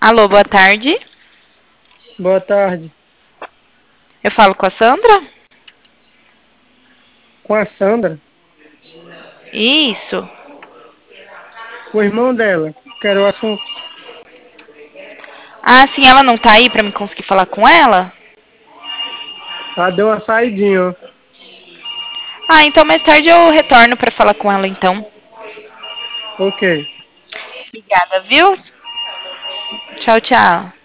Alô, boa tarde. Boa tarde. Eu falo com a Sandra? Com a Sandra, Isso. o irmão dela. Quero o assunto. Ah, sim, ela não tá aí pra me conseguir falar com ela? Ela deu uma saidinha, ó. Ah, então mais tarde eu retorno pra falar com ela então. Ok. Obrigada, viu? Tchau, tchau.